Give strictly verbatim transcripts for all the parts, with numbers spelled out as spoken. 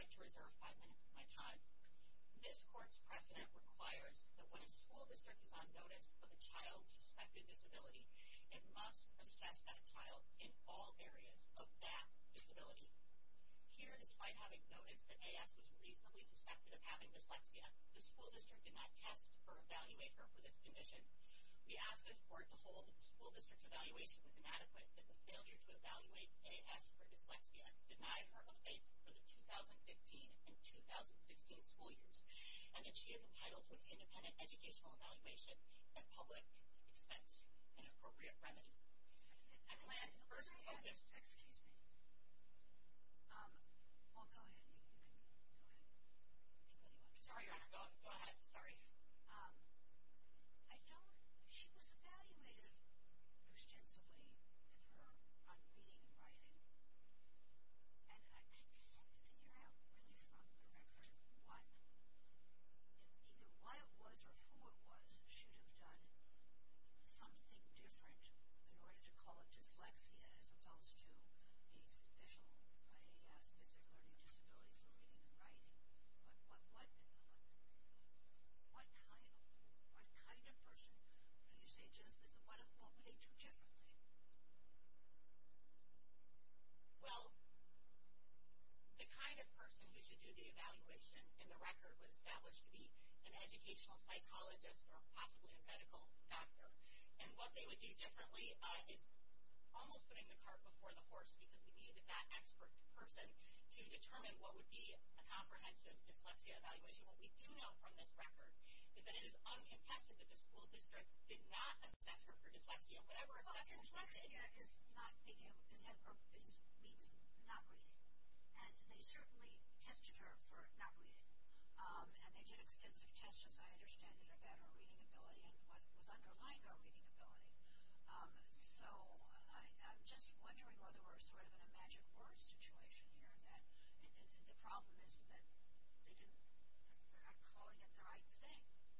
like to reserve five minutes of my time. This court's precedent requires that when a school district is on notice of a child's suspected disability, it must assess that child in all areas of that disability. Here, despite having noticed that A S was reasonably suspected of having dyslexia, the school district did not test or evaluate her for this condition. We asked this court to hold that the school district's evaluation was inadequate, that the failure to evaluate A S for dyslexia denied her a FAPE for the two thousand fifteen and two thousand sixteen school years, and that she is entitled to an independent educational evaluation at public expense, an appropriate remedy. I plan to first focus... Excuse me. Um, well, go ahead. You, you can go ahead. If you really want to. Sorry, Your Honor. Go, go ahead. Sorry. Um, I don't... She was evaluated extensively for on reading and writing, and I, I can't figure out really from the record what, either what it was or who it was, should have done something different in order to call it dyslexia as opposed to a special, a uh, specific learning disability for reading and writing. But what, what, what kind, what kind of person do you say does this? What, what would they do differently? Well, the kind of person who should do the evaluation in the record was established to be an educational psychologist or possibly a medical doctor. And what they would do differently uh, is almost putting the cart before the horse, because we needed that expert person to determine what would be a comprehensive dyslexia evaluation. What we do know from this record is that it is uncontested that the school district did not assess her for dyslexia. Whatever Well, assessment dyslexia is not being able, is, or is means not reading, and they certainly tested her for not reading, um, and they did extensive tests, as I understand it, about her reading ability and what was underlying her reading ability. Um, so I, I'm just wondering whether we're sort of in a magic word situation here. That and, and, and the problem is that they didn't, they're not calling it the right thing.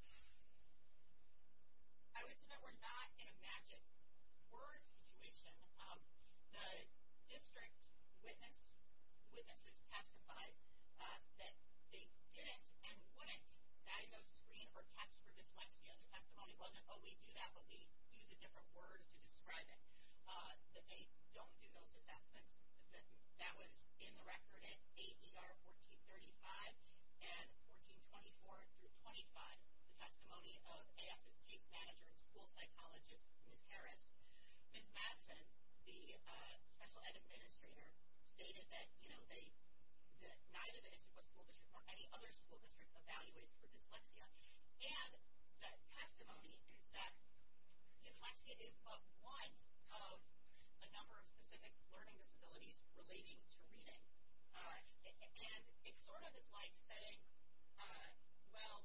I would say that we're not in a magic word situation. Um, the district witness witnesses testified uh, that they didn't and wouldn't diagnose, screen, or test for dyslexia. The testimony wasn't, oh, we do that, but we use a different word to describe it. Uh, that they don't do those assessments. That, that was in the record at eight E R fourteen thirty-five and fourteen twenty-four through twenty-five. The testimony of AS's case manager and school psychologist, Miz Harris. Miz Madsen, the uh, special ed administrator, stated that, you know, they, that neither the Issaquah School District nor any other school district evaluates for dyslexia. And the testimony is that dyslexia is but one of a number of specific learning disabilities relating to reading. Uh, and it sort of is like saying, uh, well,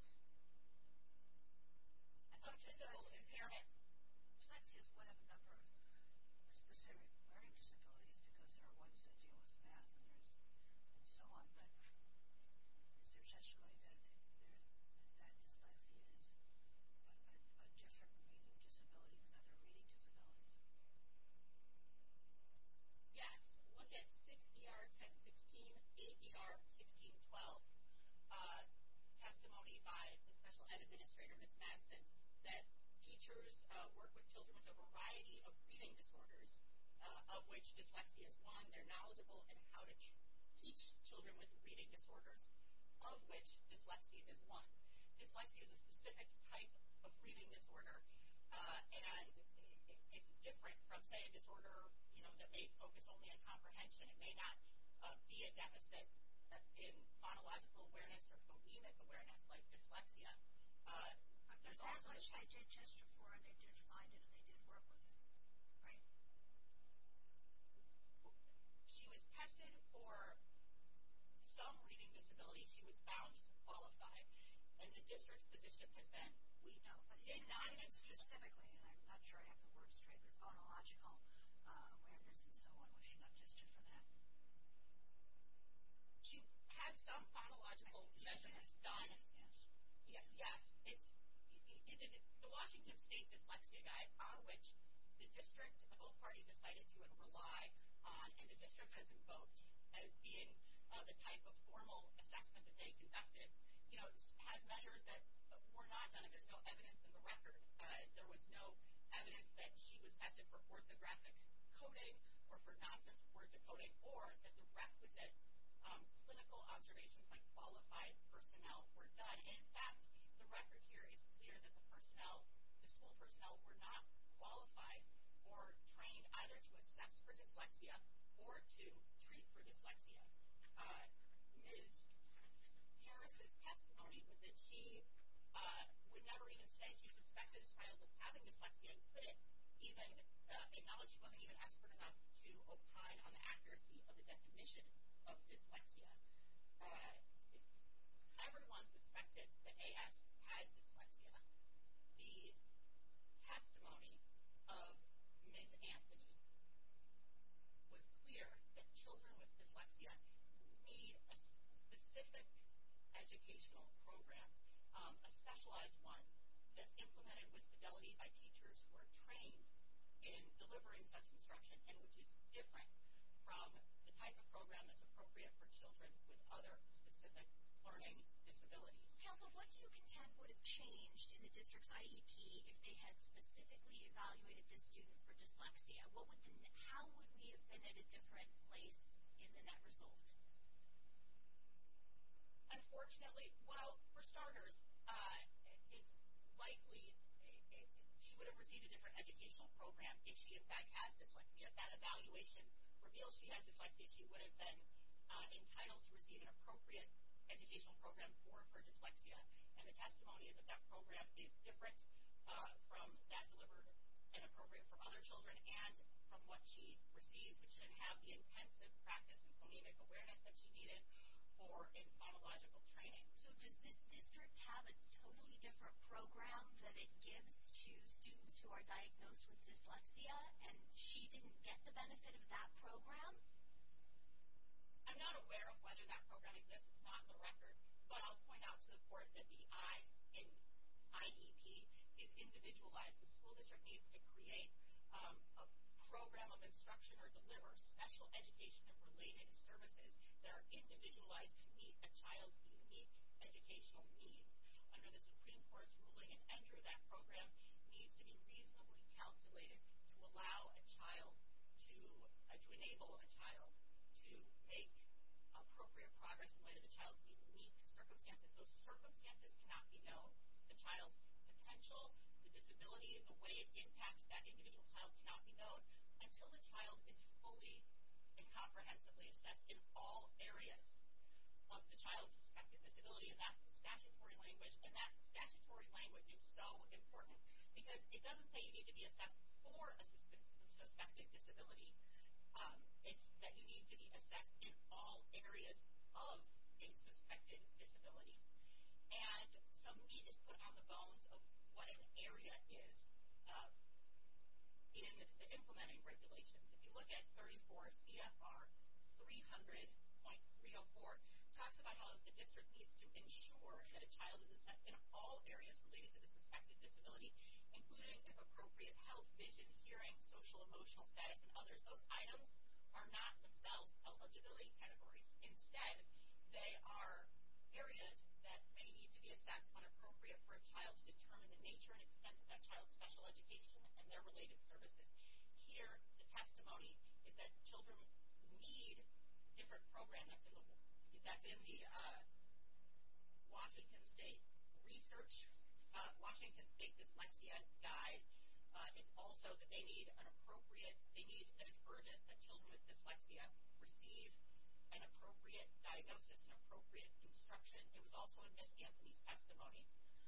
I thought physical impairment. Dyslexia is one of a number of specific learning disabilities, because there are ones that deal with math and there's and so on. But is there testimony that there, that dyslexia is a, a, a different reading disability than other reading disabilities? Yes. Look at six E R ten sixteen, eight E R sixteen twelve. Uh, testimony by the special ed administrator, Miz Madsen, that teachers uh, work with children with a variety of reading disorders, uh, of which dyslexia is one. They're knowledgeable in how to ch- teach children with reading disorders, of which dyslexia is one. Dyslexia is a specific type of reading disorder, uh, and it, it's different from, say, a disorder, you know, that may focus only on comprehension. It may not uh, be a deficit in phonological awareness or phonemic awareness like dyslexia. Uh, there's also Which they did test her for, and they did find it, and they did work with it, right? She was tested for some reading disability. She was found to qualify, and the district's position has been, we No, but did in, not even specifically, and I'm not sure I have the word straight, but phonological uh, awareness and so on, was she not tested for that? She had some phonological measurements done. Yes. Yeah, yes, it's it, it, it, the Washington State Dyslexia uh, the type of formal assessment that they conducted, you know, has measures that were not done, and there's no evidence in the record. Uh, there was no evidence that she was tested for orthographic coding or for nonsense word decoding, or that the requisite um, clinical observations by qualified personnel were done. And in fact, the record here is clear that the personnel, the school personnel, were not qualified or trained either to assess for dyslexia or to treat for dyslexia. Uh, Miz Harris's testimony was that she uh, would never even say she suspected a child with having dyslexia and couldn't even uh, acknowledge she wasn't even expert enough to opine on the accuracy of the definition of dyslexia. Uh, everyone suspected that A S had dyslexia. The testimony of Miz Anthony was clear that children with dyslexia need a specific educational program, um, a specialized one that's implemented with fidelity by teachers who are trained in delivering such instruction, and which is different from the type of program that's appropriate for children with other specific learning disabilities. Counsel, what do you contend would have changed in the district's I E P if they had specifically evaluated this student for dyslexia? What would the, how would we have been at a different place in the net result? Unfortunately, well, for starters, uh, it's likely it, it, she would have received a different educational program if she, in fact, has dyslexia. If that evaluation reveals she has dyslexia, she would have been uh, entitled to receive an appropriate educational program for her dyslexia. And the testimony is that that program is different uh, from that delivered and appropriate for other children, and from what she received, which didn't have the intensive practice and phonemic awareness that she needed, or in phonological training. So does this district have a totally different program that it gives to students who are diagnosed with dyslexia, and she didn't get the benefit of that program? I'm not aware of whether that program exists. It's not in the record. But I'll point out to the court that the I in I E P is individualized. The school district needs to create um, a program of instruction or deliver special education and related services that are individualized to meet a child's unique educational needs. Under the Supreme Court's ruling in Andrew, that program needs to be reasonably calculated to allow a child to, uh, to enable a child to make appropriate progress in light of the child's unique circumstances. Those circumstances cannot be known. The child's potential, the disability, the way it impacts that individual child cannot be known until the child is fully and comprehensively assessed in all areas of the child's suspected disability. And that's the statutory language. And that statutory language is so important because it doesn't say you need to be assessed for a suspected disability. Um, it's that you need to be assessed in all areas of a suspected disability. And some meat is put on the bones of what an area is uh, in the implementing regulations. If you look at thirty-four C F R three hundred point three oh four, it talks about how the district needs to ensure that a child is assessed in all areas related to the suspected disability, including, if appropriate, health, vision, hearing, social, emotional status, and others. Those items are not themselves eligibility categories. Instead, they are areas that may need to be assessed when appropriate for a child to determine the nature and extent of that child's special education and their related services. Here, the testimony is that children need different program that's in the that's in the uh, Washington State Research, uh, Washington State Dyslexia Guide. Uh, it's also that they need an appropriate, they need that it's urgent that children with dyslexia receive an appropriate diagnosis and appropriate instruction. It was also in Miz Anthony's testimony.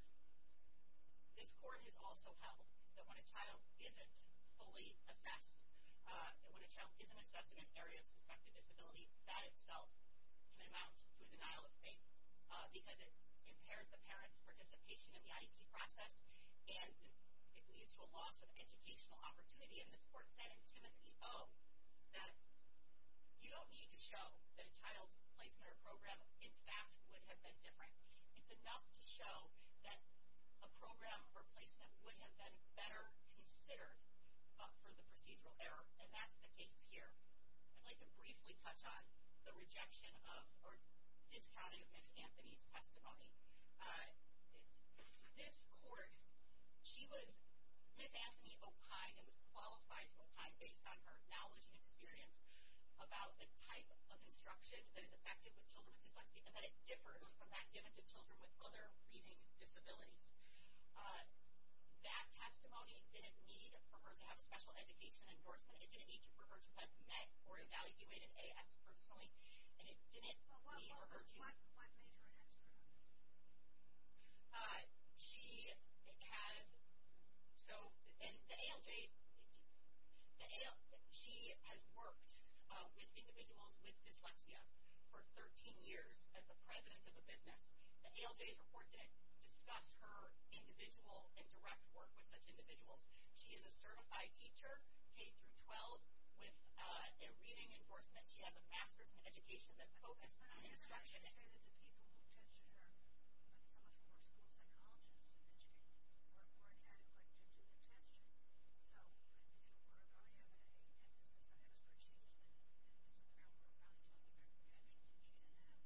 This court has also held that when a child isn't fully assessed, uh, when a child isn't assessed in an area of suspected disability, that itself can amount to a denial of faith uh, because it impairs the parent's participation in the I E P process, and it leads to a loss of educational opportunity. And this court said in Timothy O. that you don't need to show that a child's placement or program, in fact, would have been different. It's enough to show that a program or placement would have been better considered but for the procedural error, and that's the case here. I'd like to briefly touch on the the rejection of or discounting of Miz Anthony's testimony. Uh, this court, she was, Miz Anthony opined and was qualified to opine based on her knowledge and experience about the type of instruction that is effective with children with dyslexia and that it differs from that given to children with other reading disabilities. Uh, that testimony didn't need for her to have a special education endorsement. It didn't need for her to have met or evaluated A S personally, and it didn't well, well, need well, for her to. What, what made her an expert on this? Uh, she has, so, and the A L J, the A L, she has worked uh, with individuals with dyslexia for thirteen years as the president of a business. The A L J's report didn't discuss her individual and direct work with such individuals. She is a certified teacher, K through twelve, with uh, a reading endorsement. She has a master's in education that focused on instruction. But I say that the people who tested her, like some of whom were school psychologists and educators, weren't, weren't adequate to do the testing. So if it were going to have an emphasis on expertise, then it's apparent we're probably talking about credentials that she didn't have.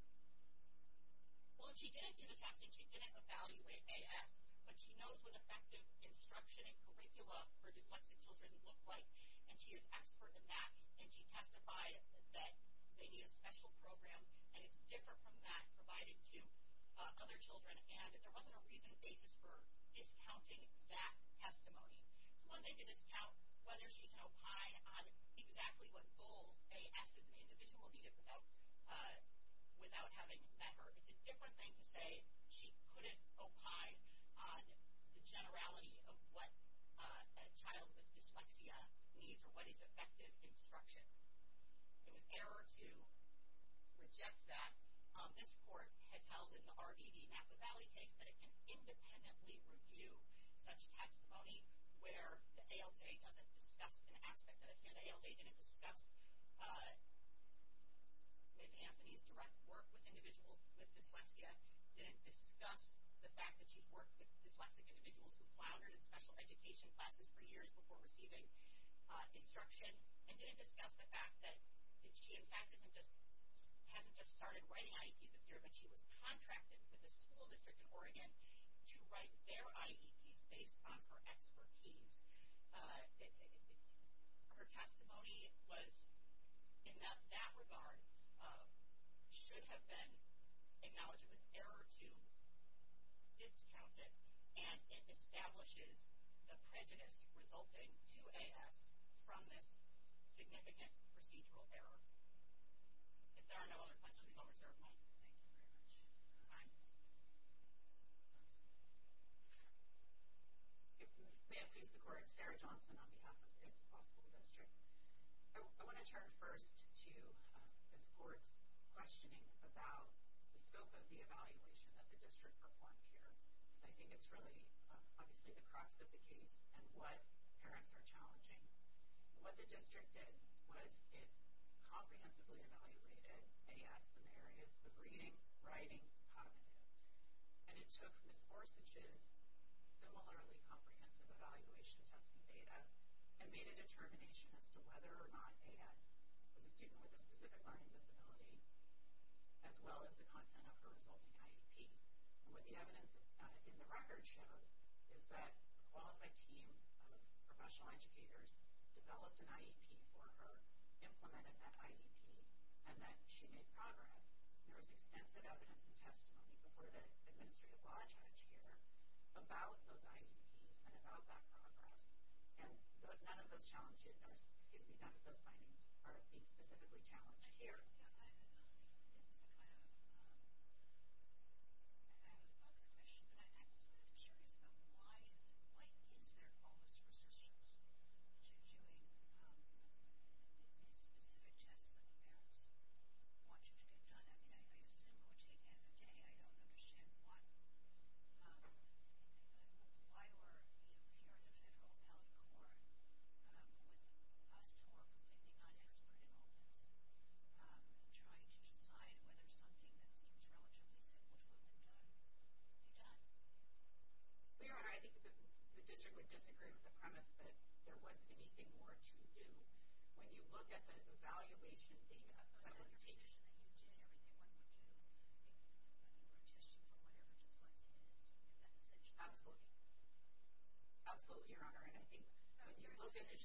Well, she didn't do the testing. She didn't evaluate A S, but she knows what effective instruction and curricula for dyslexic children look like, and she is expert in that, and she testified that they need a special program, and it's different from that provided to uh, other children, and there wasn't a reason basis for discounting that testimony. It's one thing to discount whether she can opine on exactly what goals A S as an individual needed without uh, without having met her. It's a different thing to say she couldn't opine on the generality of what uh, a child with dyslexia needs or what is effective instruction. It was error to reject that. Um, this court has held in the R B D Napa Valley case that it can independently review such testimony where the A L J doesn't discuss an aspect of it. Here, the A L J didn't discuss uh, Miz Anthony's direct work with individuals with dyslexia, didn't discuss the fact that she's worked with dyslexic individuals who floundered in special education classes for years before receiving uh, instruction, and didn't discuss the fact that she, in fact, isn't just hasn't just started writing I E Ps this year, but she was contracted with a school district in Oregon to write their I E Ps based on her expertise. Uh, it, it, it, her testimony was, in that, that regard, uh, should have been acknowledged. It was error to discount it, and it establishes the prejudice resulting to A S from this significant procedural error. If there are no other questions, I'll reserve mine. Thank you very much. Fine. If, may it please the court, Sarah Johnson on behalf of the Law School District. I, I want to turn first to uh, this court's questioning about the scope of the evaluation that the district performed here. I think it's really uh, obviously the crux of the case and what parents are challenging. What the district did was it comprehensively evaluated A S in the areas of reading, writing, cognitive. And it took Miz Orsich's similarly comprehensive evaluation testing data and made a determination as to whether or not A S was a student with a specific learning disability, as well as the content of her resulting I E P. And what the evidence uh, in the record shows is that a qualified team of professional educators developed an I E P for her, implemented that I E P, and that she made progress. There was extensive evidence and testimony before the administrative law judge here about those I E Ps and about that progress. And the, none of those challenges, or excuse me, none of those findings are being specifically challenged here. Yeah, I, this is a kind of um, out-of-the-box question, but I, I'm sort of curious about why, why is there all this resistance to doing um, these specific tests that the parents want you to get done? I mean, I, I assume it would take half a day. I don't understand why. Um, why we're, you know, here in the federal appellate court um, with us who are completely non-expert in all this. Um,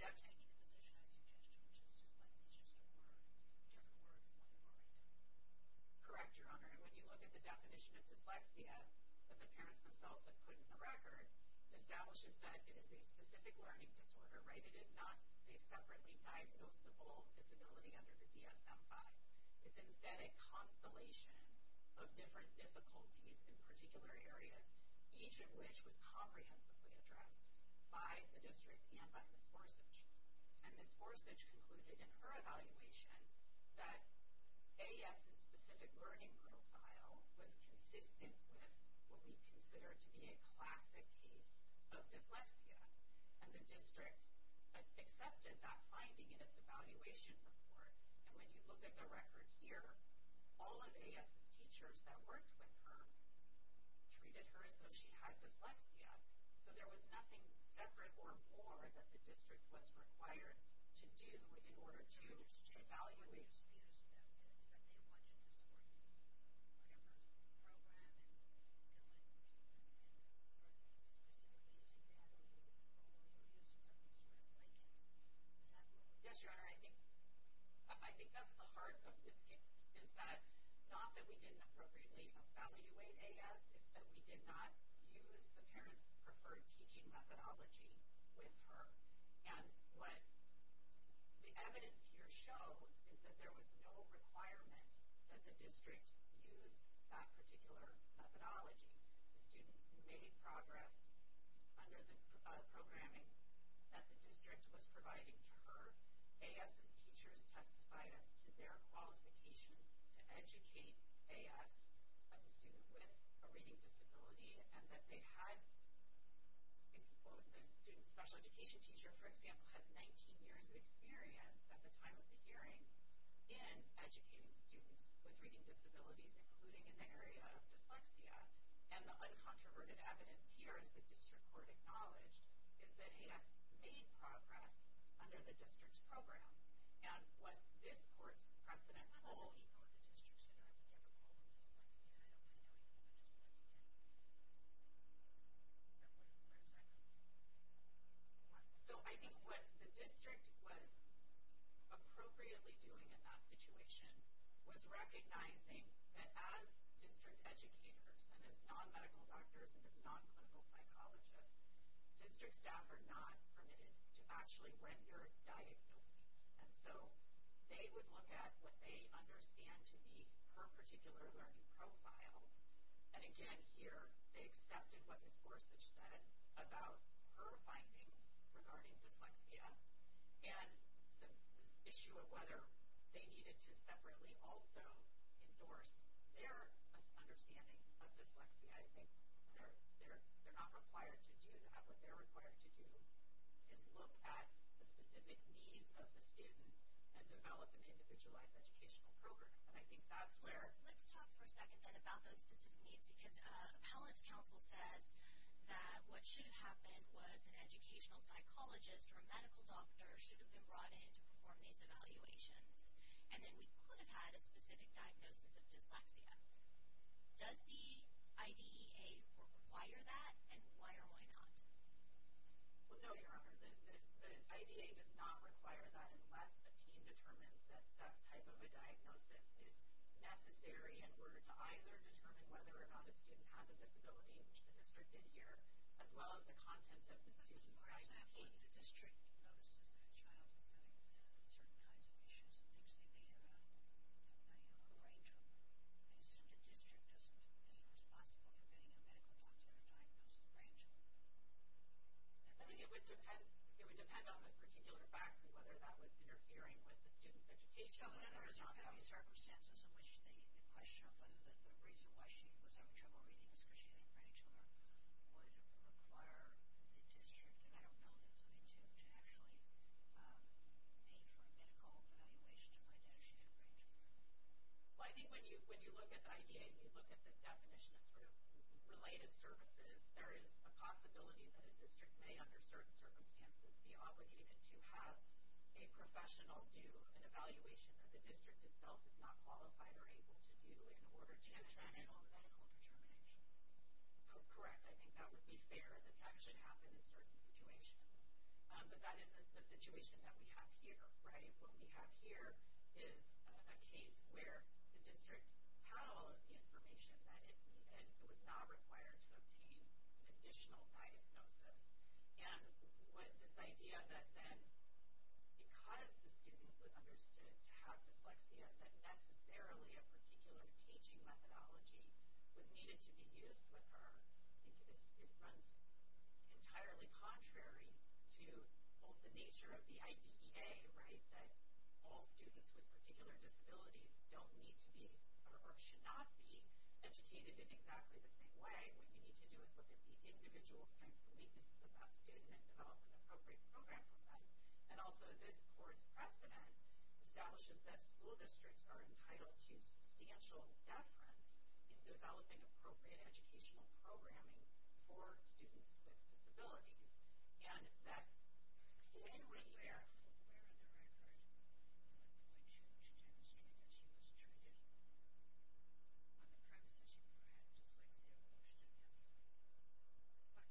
not taking the position I suggested, which is dyslexia is just a word, a different word from what we've already done. Correct, Your Honor. And when you look at the definition of dyslexia that the parents themselves have put in the record, it establishes that it is a specific learning disorder, right? It is not a separately diagnosable disability under the D S M five. It's instead a constellation of different difficulties in particular areas, each of which was comprehensively addressed by the district and by Miz Gorsuch. And Miz Gorsuch concluded in her evaluation that AES's specific learning profile was consistent with what we consider to be a classic case of dyslexia. And the district accepted that finding in its evaluation report. And when you look at the record here, all of AES's teachers that worked with her treated her as though she had dyslexia. So there was nothing separate or more that the district was required to do in order to evaluate. What the dispute is about is that they wanted to support whatever program and billing and specifically using data or using something sort of like it. Is that what we're Yes, Your Honor, I think I think that's the heart of this case, is that not that we didn't appropriately evaluate AES, it's that we did not use the parents' preferred teaching methodology with her. And what the evidence here shows is that there was no requirement that the district use that particular methodology. The student made progress under the uh, programming that the district was providing to her. AES's teachers testified as to their qualifications to educate AES as a student with a reading disability, and that they had, well, the student special education teacher, for example, has nineteen years of experience at the time of the hearing in educating students with reading disabilities, including in the area of dyslexia. And the uncontroverted evidence here, as the district court acknowledged, is that AES made progress under the district's program. And what this court's precedent holds... I wasn't even what the district said. I would never call them dyslexia. I don't know anything about dyslexia. Where does that come from? So I think what the district was appropriately doing in that situation was recognizing that as district educators and as non-medical doctors and as non-clinical psychologists, district staff are not permitted to actually render diagnoses. And so they would look at what they understand to be her particular learning profile. And again, here, they accepted what Miz Gorsuch said about her findings regarding dyslexia. And so this issue of whether they needed to separately also endorse their understanding of dyslexia, I think they're, they're, they're not required to do that. What they're required to do is look at the specific needs of the student and develop an individualized educational program. And I think that's where... Let's, let's talk for a second then about those specific needs, because uh, appellant's counsel says that what should have happened was an educational psychologist or a medical doctor should have been brought in to perform these evaluations. And then we could have had a specific diagnosis of dyslexia. Does the I D E A require that, and why or why not? Well, no, Your Honor. The, the, the I D E A does not require that unless a team determines that that type of a diagnosis is necessary in order to either determine whether or not a student has a disability, which the district did here, as well as the content of the student's For I E P. example, if the district notices that a child is having certain kinds of issues and thinks they may have a, a, you know, a brain tumor, I assume the district doesn't, isn't responsible for getting a medical doctor to diagnose the brain tumor. I think it would depend. It would depend on the particular facts and whether that was interfering with the student's education. So, in other words, there could be circumstances in which the, the question of whether the, the reason why she was having trouble reading is because she had a brain tumor would require the district, and I don't know this, I mean, to, to actually um, pay for a medical evaluation to find out if she had a brain tumor. Well, I think when you when you look at the I D E A and you look at the definition of sort of related services, there is a possibility that a district may, under certain circumstances, be obligated to have a professional do an evaluation that the district itself is not qualified or able to do in order to An determine. actual medical determination. Co- Correct. I think that would be fair that that should happen in certain situations. Um, but that isn't the situation situation that we have here, right? What we have here is a, a case where the district had all of the information that it needed. It was not required to obtain an additional diagnosis. And what this idea that then, because the student was understood to have dyslexia, that necessarily a particular teaching methodology was needed to be used with her, I think it, is, it runs entirely contrary to both the nature of the I D E A, right, that all students with particular disabilities don't need to be or, or should not be educated in exactly the same way. What you need to do is look at the individual strengths and weaknesses of that student and develop an appropriate program for them. And also this court's precedent establishes that school districts are entitled to substantial deference in developing appropriate educational programming for students with disabilities. And that And where, where, where in the record you would point to to demonstrate that she was treated on the premise that she had dyslexia, although she didn't have it. What?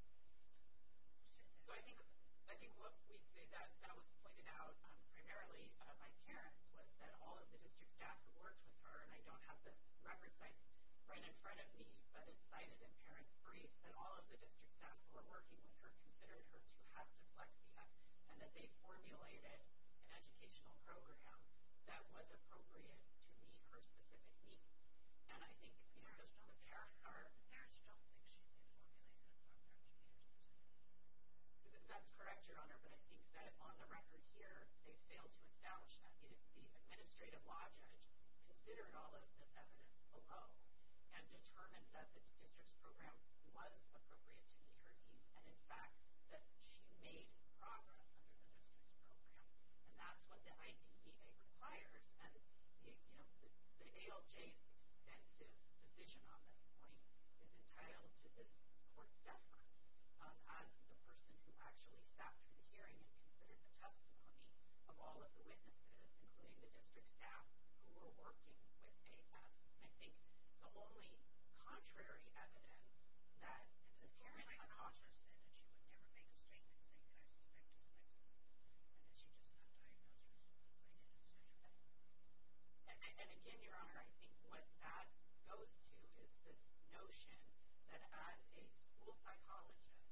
Who said that? So I think I think what we that that was pointed out um, primarily uh, by parents was that all of the district staff who worked with her, and I don't have the record sites right in front of me, but it's cited in parents' brief, that all of the district staff who were working with her considered her to have dyslexia, and that they formulated an educational program that was appropriate to meet her specific needs. And I think you know, the, the parents are. The parents don't think she they formulated a program to meet her specific needs. That's correct, Your Honor, but I think that on the record here, they failed to establish that. The, the administrative law judge considered all of this evidence below and determined that the district's program was appropriate to meet her needs, and in fact, that she made progress under the district's program. And that's what the I D E A requires. And the, you know, the, the A L J's extensive decision on this point is entitled to this court's deference um, as the person who actually sat through the hearing and considered the testimony of all of the witnesses, including the district staff who were working with A S. And I think the only contrary evidence that And the the school parents had offered. psychologist said that she would never make a statement saying that I suspect dyslexia, and that she does not diagnose her with plain decision. And, and again, Your Honor, I think what that goes to is this notion that as a school psychologist,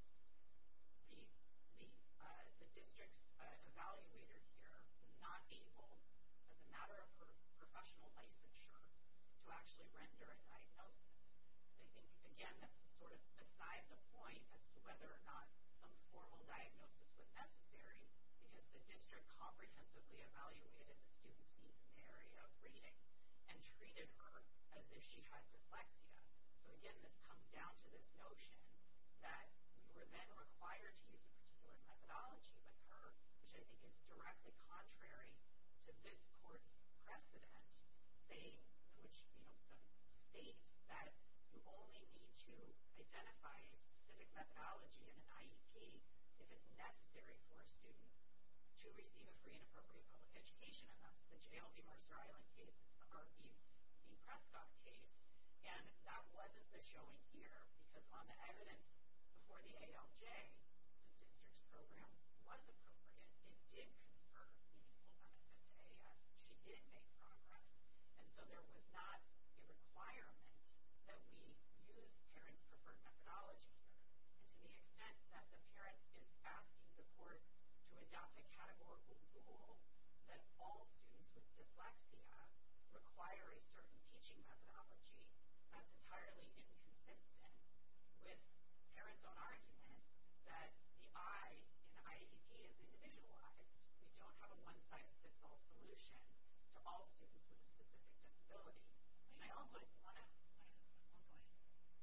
the the uh, the district's uh, evaluator here was not able, as a matter of her professional licensure, to actually render a diagnosis. I think, again, that's sort of beside the point as to whether or not some formal diagnosis was necessary, because the district comprehensively evaluated the student's needs in the area of reading and treated her as if she had dyslexia. So again, this comes down to this notion that we were then required to use a particular methodology with her, which I think is directly contrary to this court's precedent, saying, which you know states that you only need to identify a specific methodology in an I E P if it's necessary for a student to receive a free and appropriate public education, and that's the J L B Mercer Island case, it's the R B v. Prescott case, and that wasn't the showing here, because on the evidence before the A L J, the district's program was appropriate. It did confer meaningful benefit to A S. She did make progress, and so there was not a requirement that we use parents' preferred methodology here. And to the extent that the parent is asking the court to adopt a categorical rule that all students with dyslexia require a certain teaching methodology, that's entirely inconsistent with parents' own argument that the I in I E P is individualized. We don't have a one-size-fits-all solution to all students with a specific disability. And I also want to... Oh, go ahead.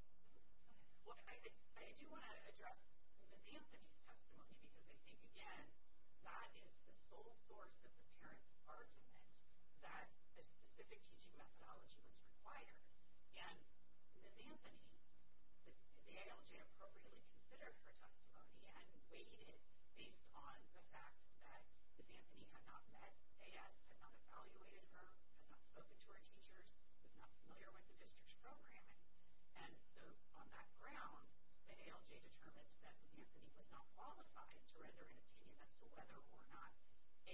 Go ahead. Well, I, I do want to address Miz Anthony's testimony, because I think, again, that is the sole source of the parent's argument that a specific teaching methodology was required. And Miz Anthony, the, the A L J appropriately considered her testimony and weighed it based on the fact that Miz Anthony had not met A S, had not evaluated her, had not spoken to her teachers, was not familiar with the district's programming. And so on that ground, the A L J determined that Miz Anthony was not qualified to render an opinion as to whether or not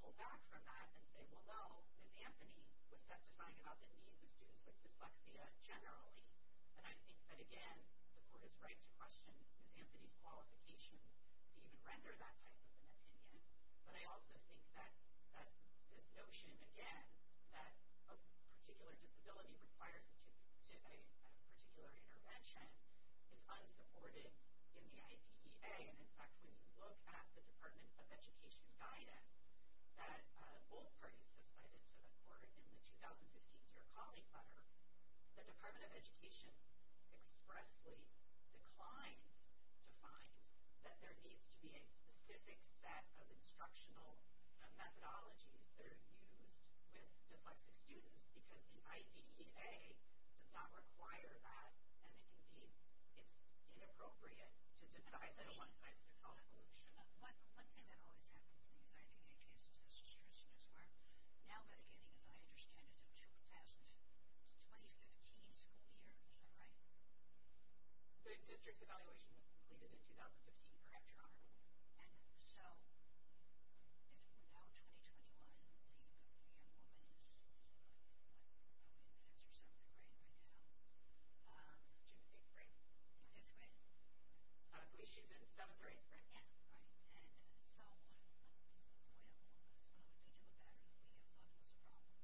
pull back from that and say, well, no, Miz Anthony was testifying about the needs of students with dyslexia generally. And I think that, again, the court is right to question Miz Anthony's qualifications to even render that type of an opinion. But I also think that, that this notion, again, that a particular disability requires a, t- t- a, a particular intervention is unsupported in the I D E A. And, in fact, when you look at the Department of Education guidance that uh, both parties have cited to the court in the two thousand fifteen Dear Colleague letter, the Department of Education expressly declines to find that there needs to be a specific set of instructional uh, methodologies that are used with dyslexic students because the I D E A does not require that, and indeed it's inappropriate to decide that a one-size-fits-all solution. Uh, one, one thing that always happens in these I D E A cases that's distressing is we're now litigating, as I understand it, the twenty fifteen school year. Is that right? The district's evaluation was completed in two thousand fifteen, correct, Your Honor? And so, if we're now in twenty twenty-one, the young woman is, what, probably in sixth or seventh grade by now. Um, She's in eighth grade. in fifth grade? I believe she's in seventh or eighth grade. Yeah, right. And uh, so, what's the point of all this? What would we do about it if we have thought there was a problem?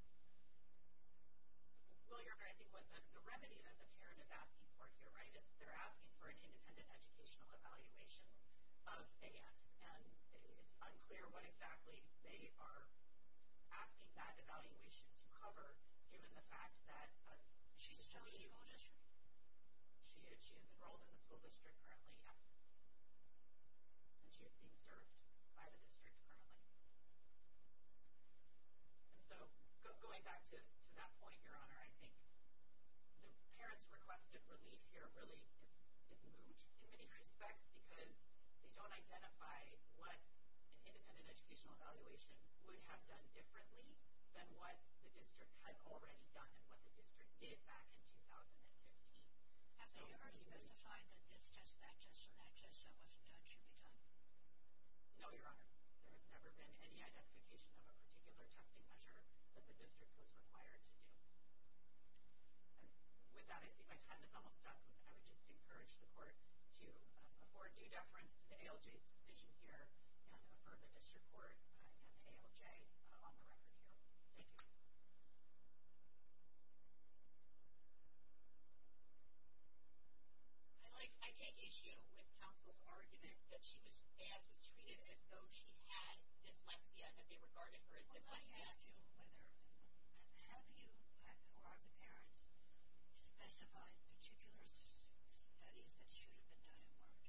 Well, Your Honor, I think what the, the remedy that the parent is asking for here, right, is they're asking for an independent educational evaluation of A S. And it's unclear what exactly they are asking that evaluation to cover, given the fact that uh, She's still in the school district? She is, she is enrolled in the school district currently, yes. And she is being served by the district currently. And so, go, going back to, to that point, Your Honor, I think the parents' requested relief here really is, is moot in many respects because they don't identify what an independent educational evaluation would have done differently than what the district has already done and what the district did back in two thousand fifteen. Have they ever specified that this test, that test, or that test that wasn't done should be done? No, Your Honor. There has never been any identification of a particular testing measure that the district was required to do. And with that, I see my time is almost up. I would just encourage the court to um, afford due deference to the A L J's decision here and affirm the district court uh, and the A L J uh, on the record here. Thank you. I like, I take issue with counsel's argument that she was, A S was treated as though she had dyslexia and that they regarded her as Well, let me dyslexia. ask you whether, have you, or have the parents specified particular s- studies that should have been done and weren't?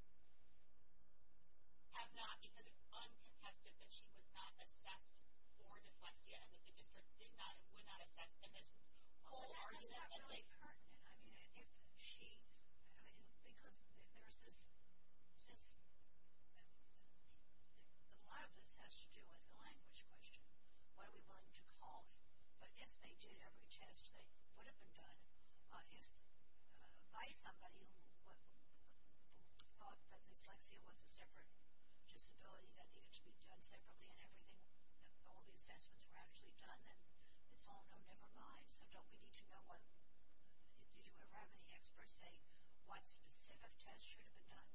Have not, because it's uncontested that she was not assessed for dyslexia and that the district did not and would not assess. And this Well, whole but that, argument that's not that really they, pertinent. I mean, if she, I mean, because th- there's this, this, a lot of this has to do with the language question. What are we willing to call it? But if they did every test that would have been done, uh, if uh, by somebody who, w- who thought that dyslexia was a separate disability that needed to be done separately and everything, all the assessments were actually done, then it's all no, never mind. So don't we need to know what, did you ever have any experts say what specific tests should have been done?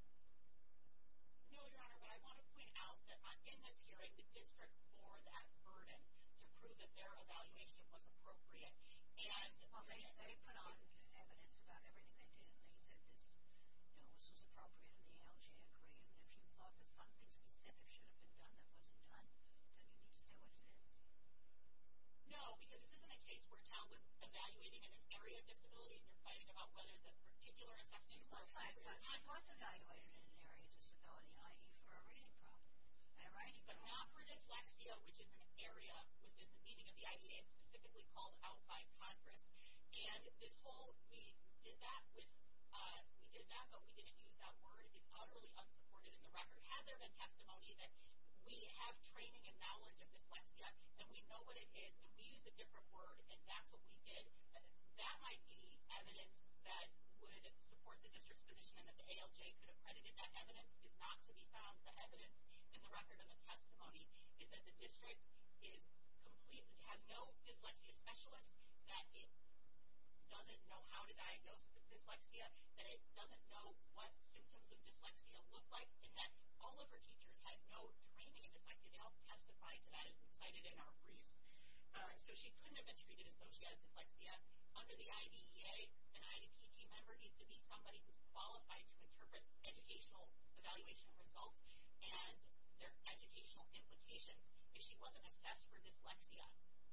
no, Your Honor, but I want to point out that on- in this hearing, the district bore that burden to prove that their evaluation was appropriate. And Well, they, they put on evidence about everything they did, and they said this, you know, this was appropriate, and the A L J agreed. And if you thought that something specific should have been done that wasn't done, then you need to say what it is. no, because this isn't a case where a child was evaluating in an area of disability and you're fighting about whether the particular assessments She were was, I appropriate or thought she not. was evaluated in an area of disability, that is for a reading problem and a writing But problem. not for dyslexia, which is an area within the meaning of the I D E A. It's specifically called out by Congress. And this whole, we did that with, uh, we did that, but we didn't use that word, is utterly unsupported in the record. Had there been testimony that we have training and knowledge of dyslexia, and we know what it is, and we use a different word, and that's what we did, that might be evidence that would support the district's position and that the A L J could have credited. That evidence is not to be found. The evidence in the record and the testimony is is that the district is completely, has no dyslexia specialist, that it doesn't know how to diagnose dyslexia, that it doesn't know what symptoms of dyslexia look like, and that all of her teachers had no training in dyslexia. They all testified to that, as we cited in our briefs. Uh, so she couldn't have been treated as though she had dyslexia. Under the I D E A, an I E P team member needs to be somebody who's qualified to interpret educational evaluation results and their educational implications. If she wasn't assessed for dyslexia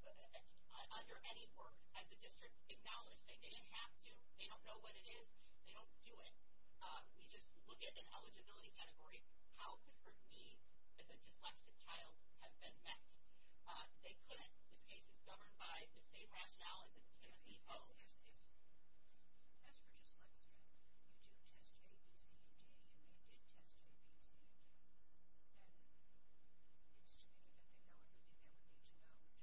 uh, under any word, as the district acknowledged, saying they didn't have to, they don't know what it is, they don't do it. Uh, we just look at an eligibility category. How could her needs as a dyslexic child have been met? Uh, they couldn't. This case is governed by the same rationale as in Timothy O. If, if, if, as for dyslexia, you do test A, B, C, and D, and they did test A, B, C, and D, then it's to me that they know everything they would need to know to,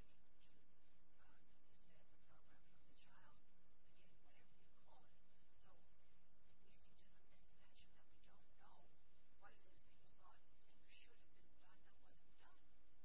to um, set up a program for the child, again, whatever you call it. So we seem to have a mismatch in that we don't know what it is that you thought things should have been done that wasn't done.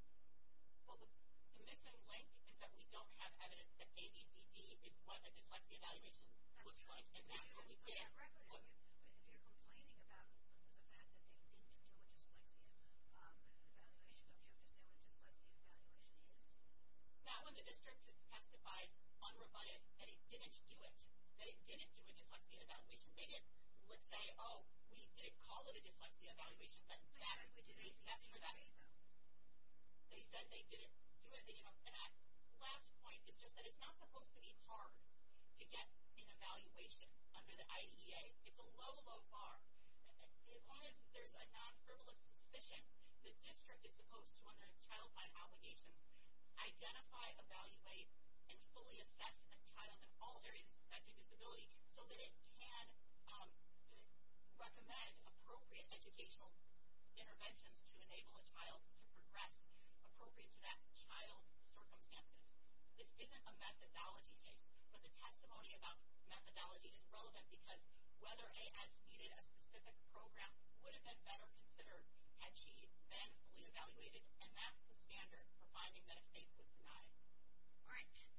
Well, the, the missing link is that we don't have evidence that A, B, C, D is what a dyslexia evaluation That's looks true. like, and that's what we Put did. that record in What, you. But if you're complaining about the fact that they didn't do a dyslexia um, evaluation, don't you have to say what a dyslexia evaluation is? not when the district has testified unrebutted that it didn't do it, that it didn't do a dyslexia evaluation. They didn't, let's say, oh, we didn't call it a dyslexia evaluation, but They that's, said we did A, B, that's C, for and that. D, though. They said they didn't do it. They didn't. And that last point is just that it's not supposed to be hard to get an evaluation under the I D E A. It's a low, low bar. As long as there's a non-frivolous suspicion, the district is supposed to, under its child find obligations, identify, evaluate, and fully assess a child in all areas of spectrum disability so that it can um, recommend appropriate educational interventions to enable a child to progress appropriate to that child's circumstances. This isn't a methodology case, but the testimony about methodology is relevant because whether A S needed a specific program would have been better considered had she been fully evaluated, and that's the standard for finding that a faith was denied. All right.